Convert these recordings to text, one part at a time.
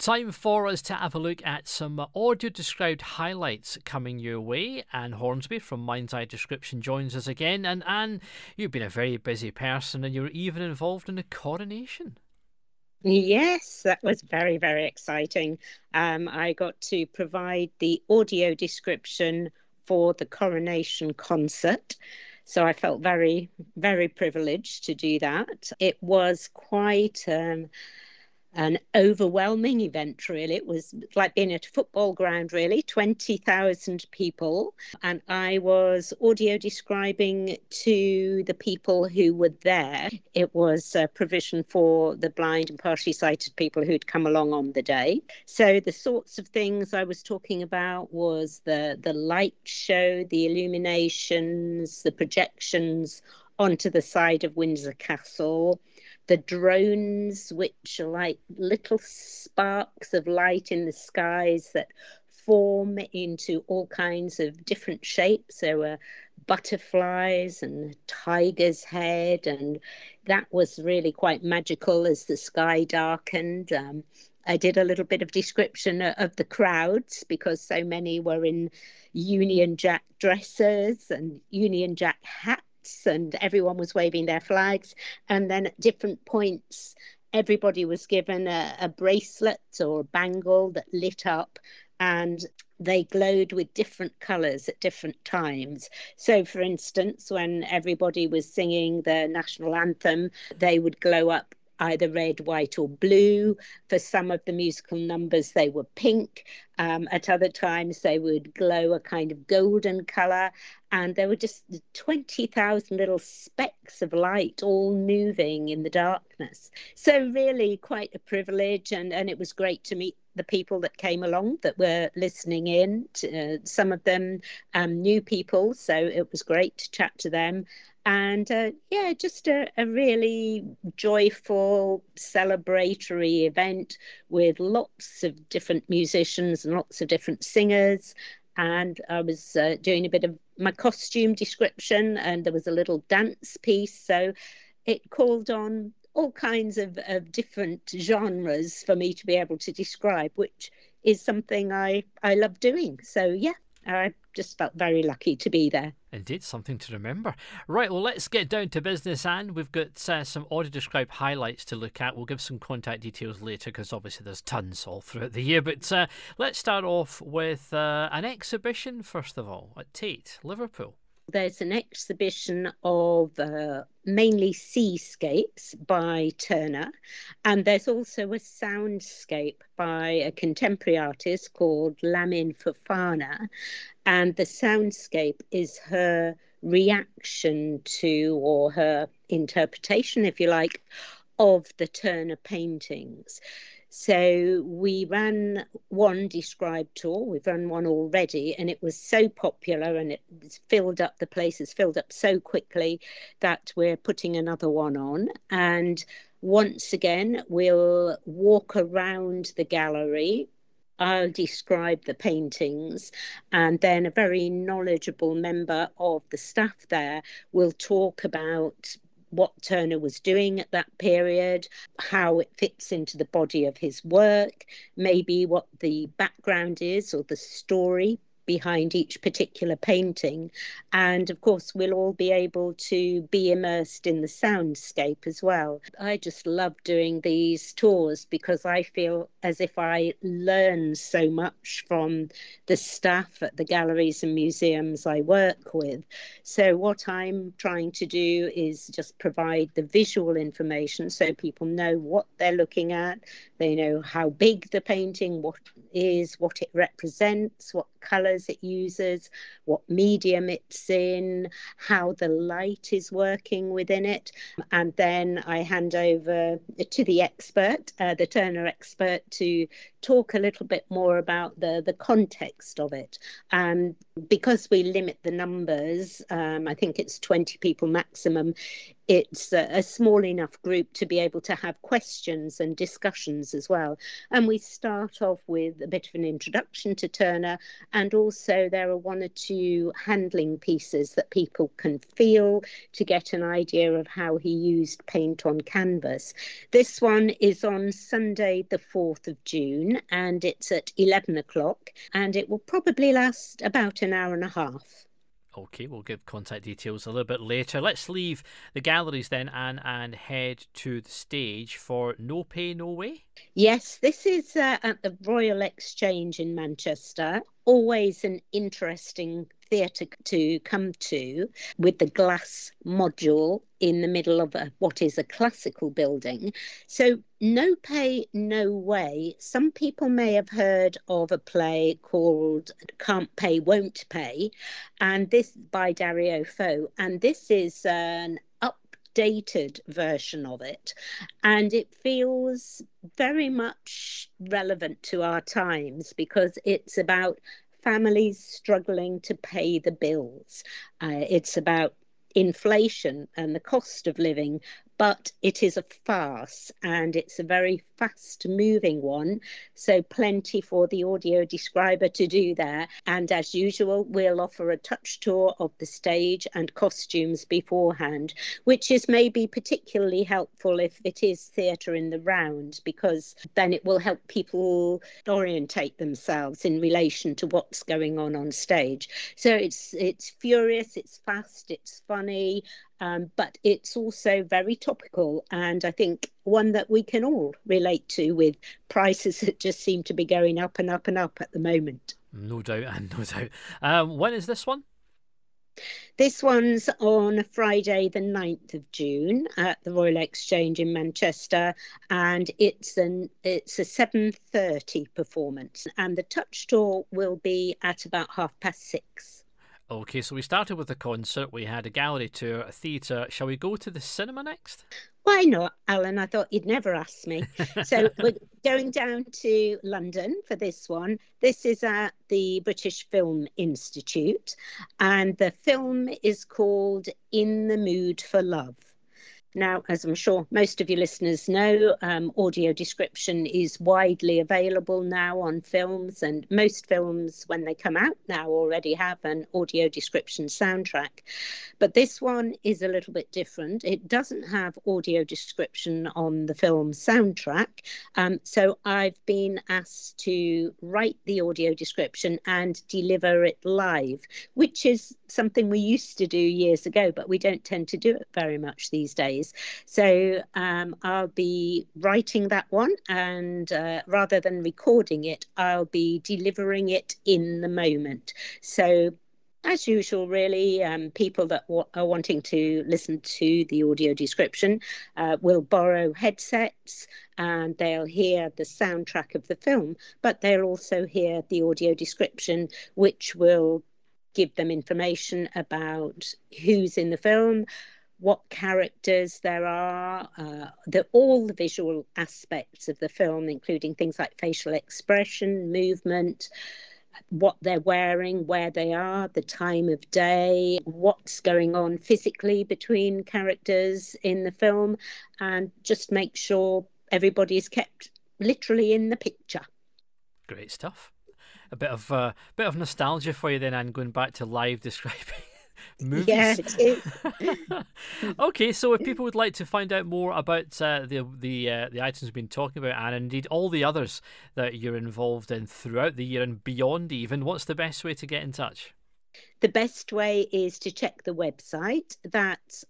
Time for us to have a look at some audio-described highlights coming your way. Anne Hornsby from Mind's Eye Description joins us again. And Anne, you've been a very busy person and you're even involved in a coronation. Yes, that was very, very exciting. I got to provide the audio description for the coronation concert. So I felt very, very privileged to do that. It was quite an overwhelming event, really. It was like being at a football ground, really, 20,000 people. And I was audio describing to the people who were there. It was a provision for the blind and partially sighted people who'd come along on the day. So the sorts of things I was talking about was the light show, the illuminations, the projections onto the side of Windsor Castle, the drones, which are like little sparks of light in the skies that form into all kinds of different shapes. There were butterflies and a tiger's head, and that was really quite magical as the sky darkened. I did a little bit of description of the crowds because so many were in Union Jack dresses and Union Jack hats, and everyone was waving their flags. And then at different points, everybody was given a bracelet or a bangle that lit up, and they glowed with different colours at different times. So, for instance, when everybody was singing the national anthem, they would glow up either red, white, or blue. For some of the musical numbers, they were pink. At other times, they would glow a kind of golden colour. And there were just 20,000 little specks of light all moving in the darkness. So, really, quite a privilege. And it was great to meet the people that came along that were listening in. Some of them new people. So, it was great to chat to them. And just a really joyful, celebratory event with lots of different musicians and lots of different singers. And I was doing a bit of my costume description, and there was a little dance piece. So it called on all kinds of different genres for me to be able to describe, which is something I love doing. So, yeah, I just felt very lucky to be there. Indeed, something to remember. Right, well, let's get down to business, Anne. We've got some audio-described highlights to look at. We'll give some contact details later because obviously there's tons all throughout the year. But let's start off with an exhibition, first of all, at Tate, Liverpool. There's an exhibition of mainly seascapes by Turner, and there's also a soundscape by a contemporary artist called Lamin Fofana, and the soundscape is her reaction to, or her interpretation, if you like, of the Turner paintings. So we ran one described tour. We've run one already, and it was so popular and it filled up, the place has filled up so quickly that we're putting another one on. And once again, we'll walk around the gallery. I'll describe the paintings, and then a very knowledgeable member of the staff there will talk about what Turner was doing at that period, how it fits into the body of his work, maybe what the background is or the story behind each particular painting. And of course, we'll all be able to be immersed in the soundscape as well. I just love doing these tours because I feel as if I learn so much from the staff at the galleries and museums I work with. So what I'm trying to do is just provide the visual information so people know what they're looking at. They know how big the painting what it represents, what colours it uses, what medium it's in, how the light is working within it. And then I hand over to the expert, the Turner expert, to talk a little bit more about the context of it. Because we limit the numbers, I think it's 20 people maximum, it's a small enough group to be able to have questions and discussions as well. And we start off with a bit of an introduction to Turner, and also there are one or two handling pieces that people can feel to get an idea of how he used paint on canvas. This one is on Sunday, the 4th of June, and it's at 11 o'clock, and it will probably last about an hour and a half. Okay, we'll give contact details a little bit later. Let's leave the galleries then, Anne, and head to the stage for No Pay, No Way. Yes, this is at the Royal Exchange in Manchester. Always an interesting theatre to come to, with the glass module in the middle of what is a classical building. So No Pay, No Way. Some people may have heard of a play called Can't Pay, Won't Pay, and this by Dario Fo. And this is an updated version of it, and it feels very much relevant to our times because it's about families struggling to pay the bills. It's about inflation and the cost of living, but it is a farce, and it's a very fast moving one, so plenty for the audio describer to do there. And as usual, we'll offer a touch tour of the stage and costumes beforehand, which is maybe particularly helpful if it is theatre in the round, because then it will help people orientate themselves in relation to what's going on stage. So it's furious, it's fast, it's funny, but it's also very topical, and I think one that we can all relate to, with prices that just seem to be going up and up and up at the moment. No doubt, and no doubt. When is this one? This one's on Friday, the 9th of June at the Royal Exchange in Manchester, and it's a 7:30 performance, and the touch tour will be at about 6:30. Okay, so we started with the concert, we had a gallery tour, a theatre. Shall we go to the cinema next? Why not, Alan? I thought you'd never ask me. So we're going down to London for this one. This is at the British Film Institute, and the film is called In the Mood for Love. Now, as I'm sure most of your listeners know, audio description is widely available now on films, and most films, when they come out now, already have an audio description soundtrack. But this one is a little bit different. It doesn't have audio description on the film soundtrack. So I've been asked to write the audio description and deliver it live, which is something we used to do years ago, but we don't tend to do it very much these days. So I'll be writing that one, and rather than recording it, I'll be delivering it in the moment. So as usual, really, people that are wanting to listen to the audio description will borrow headsets, and they'll hear the soundtrack of the film, but they'll also hear the audio description, which will give them information about who's in the film, what characters there are, all the visual aspects of the film, including things like facial expression, movement, what they're wearing, where they are, the time of day, what's going on physically between characters in the film, and just make sure everybody's kept literally in the picture. Great stuff. A bit of nostalgia for you then, Anne, going back to live describing movies. Yeah, it is. Okay, so if people would like to find out more about the items we've been talking about, and indeed all the others that you're involved in throughout the year and beyond even, what's the best way to get in touch? The best way is to check the website. That's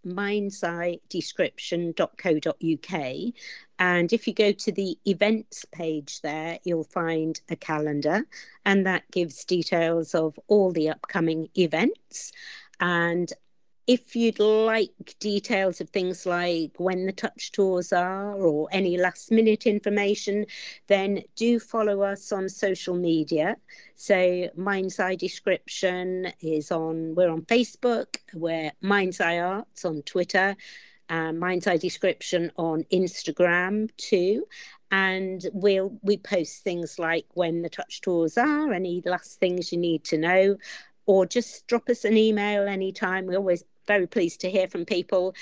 mindseydescription.co.uk. And if you go to the events page there, you'll find a calendar, and that gives details of all the upcoming events. And if you'd like details of things like when the touch tours are or any last minute information, then do follow us on social media. So Mind's Eye Description we're on Facebook, we're Mind's Eye Arts on Twitter, Mind's Eye Description on Instagram too. And we post things like when the touch tours are, any last things you need to know, or just drop us an email anytime. We always very pleased to hear from people.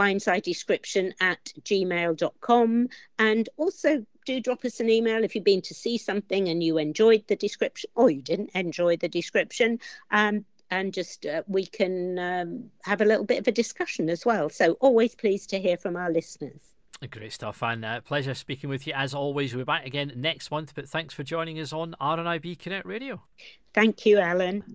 mindsidedescription@gmail.com. And also do drop us an email if you've been to see something and you enjoyed the description or you didn't enjoy the description. And just we can have a little bit of a discussion as well. So always pleased to hear from our listeners. Great stuff, and pleasure speaking with you as always. We'll be back again next month, but thanks for joining us on RNIB Connect Radio. Thank you, Alan.